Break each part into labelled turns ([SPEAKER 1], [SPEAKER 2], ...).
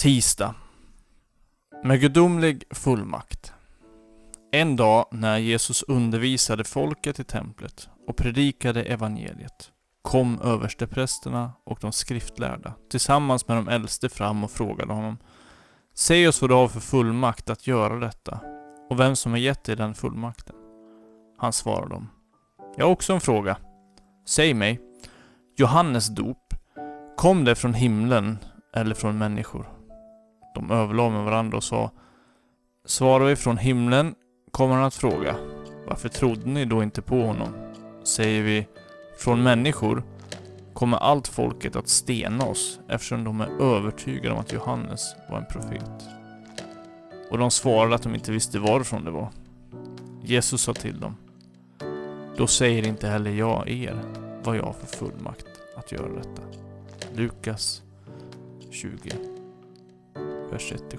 [SPEAKER 1] Tisdag. Med gudomlig fullmakt. En dag när Jesus undervisade folket i templet och predikade evangeliet kom översteprästerna och de skriftlärda tillsammans med de äldste fram och frågade honom: Säg oss vad du har för fullmakt att göra detta och vem som har gett dig den fullmakten. Han svarade dem: Jag har också en fråga. Säg mig, Johannes dop, kom det från himlen eller från människor? De överlade med varandra och sa: Svarar vi från himlen kommer han att fråga: Varför trodde ni då inte på honom? Säger vi från människor kommer allt folket att stena oss eftersom de är övertygade om att Johannes var en profet. Och de svarade att de inte visste varifrån det var. Jesus sa till dem: Då säger inte heller jag er vad jag har för fullmakt att göra detta. Lukas 20, vers 1-7.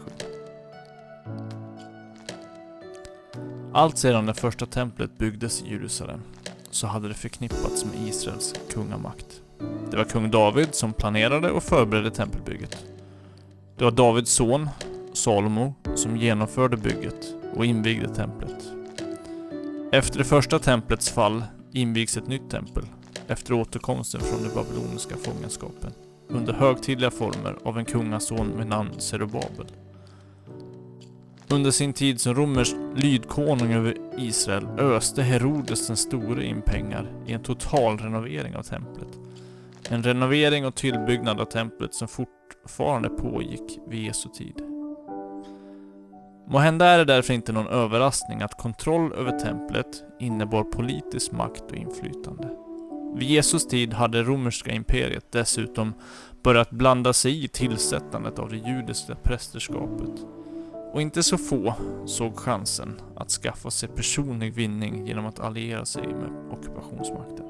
[SPEAKER 1] Allt sedan det första templet byggdes i Jerusalem så hade det förknippats med Israels kungamakt. Det var kung David som planerade och förberedde tempelbygget. Det var Davids son, Salomo, som genomförde bygget och invigde templet. Efter det första templets fall invigs ett nytt tempel efter återkomsten från den babyloniska fångenskapen under högtidliga former av en kungason med namn Zerubabel. Under sin tid som romersk lydkonung över Israel öste Herodes den store in pengar i en total renovering av templet. En renovering och tillbyggnad av templet som fortfarande pågick vid Jesu tid. Måhända är det därför inte någon överraskning att kontroll över templet innebar politisk makt och inflytande. Vid Jesus tid hade det romerska imperiet dessutom börjat blanda sig i tillsättandet av det judiska prästerskapet. Och inte så få såg chansen att skaffa sig personlig vinning genom att alliera sig med ockupationsmakten.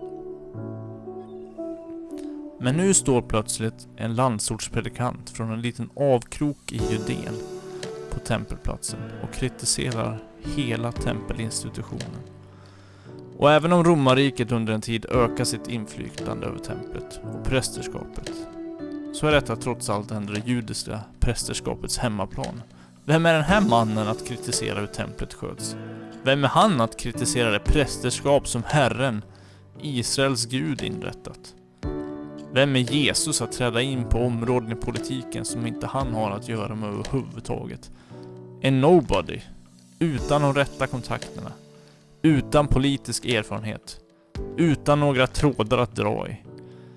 [SPEAKER 1] Men nu står plötsligt en landsortspredikant från en liten avkrok i Judén på tempelplatsen och kritiserar hela tempelinstitutionen. Och även om romarriket under en tid ökar sitt inflytande över templet och prästerskapet, så är detta trots allt ändå det judiska prästerskapets hemmaplan. Vem är den här mannen att kritisera hur templet sköts? Vem är han att kritisera det prästerskap som Herren, Israels Gud, inrättat? Vem är Jesus att träda in på områden i politiken som inte han har att göra med överhuvudtaget? En nobody, utan de rätta kontakterna, utan politisk erfarenhet, utan några trådar att dra i.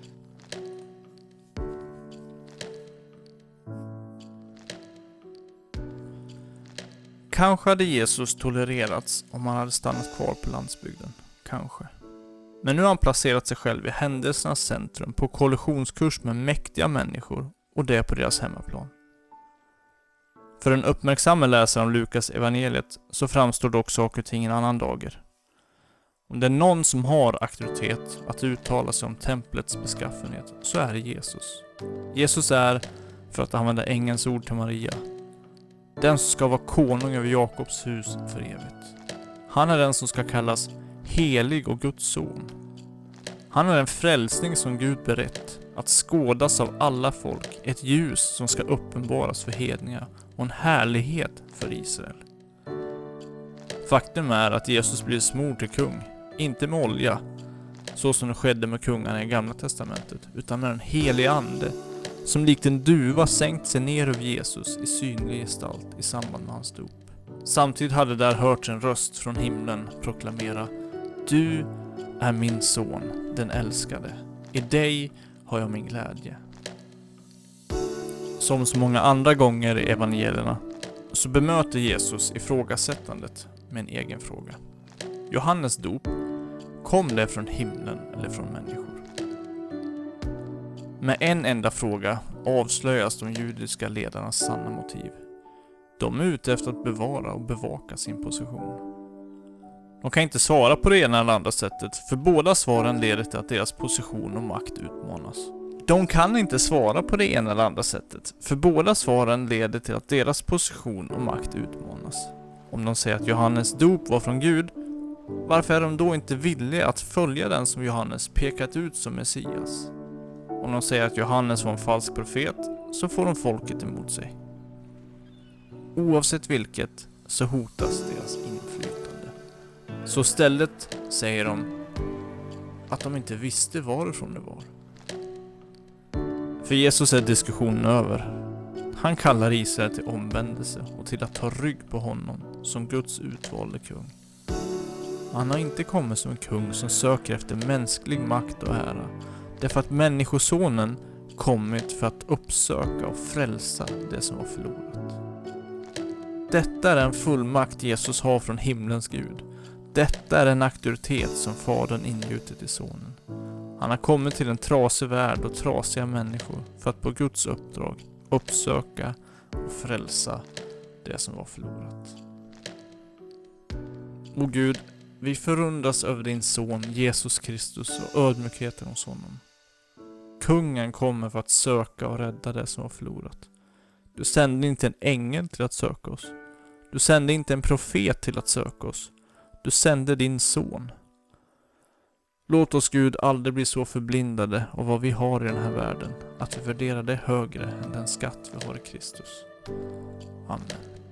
[SPEAKER 1] Kanske hade Jesus tolererats om han hade stannat kvar på landsbygden. Kanske. Men nu har han placerat sig själv i händelsernas centrum på kollisionskurs med mäktiga människor och det på deras hemmaplan. För en uppmärksamma läsare av Lukas evangeliet så framstår dock saker och ting i en annan dager. Om det är någon som har auktoritet att uttala sig om templets beskaffenhet så är det Jesus. Jesus är, för att använda ängelns ord till Maria, den som ska vara konung över Jakobs hus för evigt. Han är den som ska kallas helig och Guds son. Han är den frälsning som Gud berett att skådas av alla folk, ett ljus som ska uppenbaras för hedningar och en härlighet för Israel. Faktum är att Jesus blir smord till kung, inte med olja, så som det skedde med kungarna i Gamla testamentet, utan med en helig ande som likt en duva sänkt sig ner över Jesus i synlig gestalt i samband med hans dop. Samtidigt hade där hörts en röst från himlen proklamera: Du är min son, den älskade. I dig har jag min glädje. Som så många andra gånger i evangelierna så bemöter Jesus ifrågasättandet med en egen fråga. Johannes dop, kom det från himlen eller från människor? Med en enda fråga avslöjas de judiska ledarnas sanna motiv. De är ute efter att bevara och bevaka sin position. De kan inte svara på det ena eller andra sättet, för båda svaren leder till att deras position och makt utmanas. De kan inte svara på det ena eller andra sättet, för båda svaren leder till att deras position och makt utmanas. Om de säger att Johannes dop var från Gud, varför är de då inte villiga att följa den som Johannes pekat ut som Messias? Om de säger att Johannes var en falsk profet, så får de folket emot sig. Oavsett vilket så hotas deras inflytande. Så istället säger de att de inte visste varifrån det var. För Jesus är diskussionen över. Han kallar Israel till omvändelse och till att ta rygg på honom som Guds utvalde kung. Han har inte kommit som en kung som söker efter mänsklig makt och ära. Därför att människosonen kommit för att uppsöka och frälsa det som var förlorat. Detta är en fullmakt Jesus har från himlens Gud. Detta är en auktoritet som Fadern ingjutit i Sonen. Han har kommit till en trasig värld och trasiga människor för att på Guds uppdrag uppsöka och frälsa det som var förlorat. O Gud, vi förundras över din son Jesus Kristus och ödmjukheten hos honom. Kungen kommer för att söka och rädda det som var förlorat. Du sände inte en ängel till att söka oss. Du sände inte en profet till att söka oss. Du sände din son. Låt oss Gud aldrig bli så förblindade av vad vi har i den här världen att vi värderar det högre än den skatt vi har i Kristus. Amen.